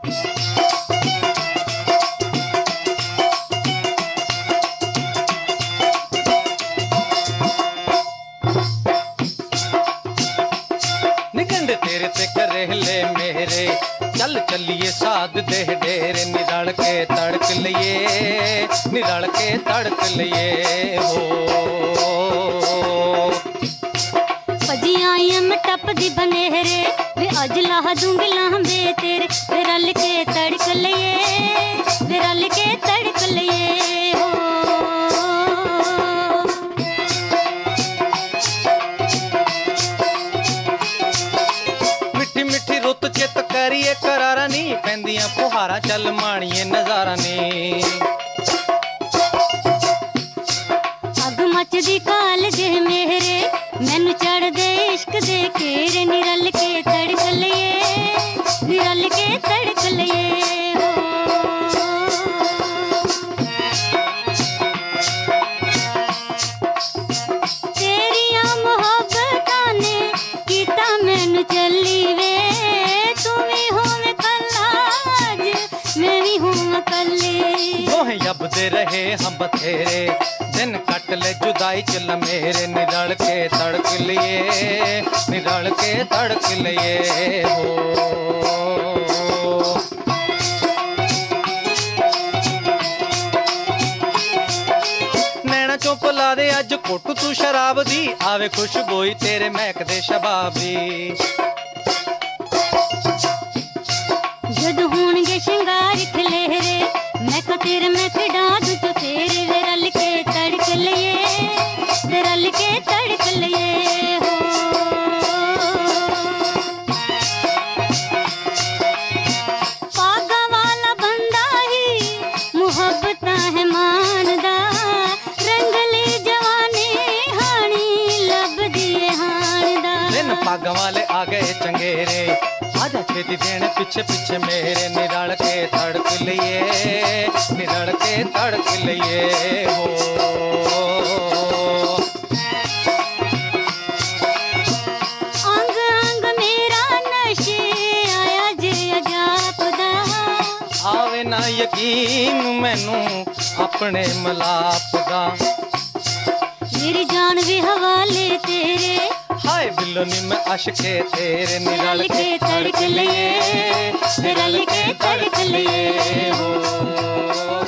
निगंड तेरे ते करे ले मेरे, चल चलिए साध दे डेरे, निराल के तड़क लिए, निराल के तड़क लिए हो। पजियां में टप दी बनेरे, वे अज लाह दूंगी लांबे तेरे, वे रल के तड़क लिए, वे रल के तड़क लिए हो। मिठी मिठी रुत चित करिए करारा नी, पैंदियां फुहारा चल माणिए नजारा नी। अग मचदी काल जे मेरे, मैनू चढ़ दे इश्क दे घेरे, निरल के तड़क लिए, निरल के तड़क लिए हो। तेरिया मोहब्बतां ने कीता मैनू चली वे, तू भी होवे कल्ला अज, मैं भी होवां कल्ली। दोहें यबदे रहे हम बथेरे, दिन कट ले जुदाई च लमेरे, निरल के तड़क लिए, निरल के तड़क लिए हो। नैना चों पिला दे अज घुट तू शराब दी, आवे खुशबोई तेरे महक दे शबाब दी। जद होणगे शिंगार खलेरे, मैं तेरे में खिडा दूं तो फेरे, वे रल के तड़क लिए, वे रल के तड़क लिए हो। पागा वाला बंदा ही मुहब्बतां है मानदा, रंगली जवानी हानी लब दिए हानदा। दिन पग वाले आ गए चंगेरे, आजा छेती देने पीछे पीछे मेरे, निराल के तड़क लिए, निराल के तड़क लिए हो। अंग अंग मेरा नशे आया जे अजापदा, आवे ना यकीन मैनू अपने मलाप दा। मेरी जान भी हवाले तेरे, हाय बिल्लो नी मैं अशके तेरे, निरल के तड़क लिए, निरल के तड़क लिए हो।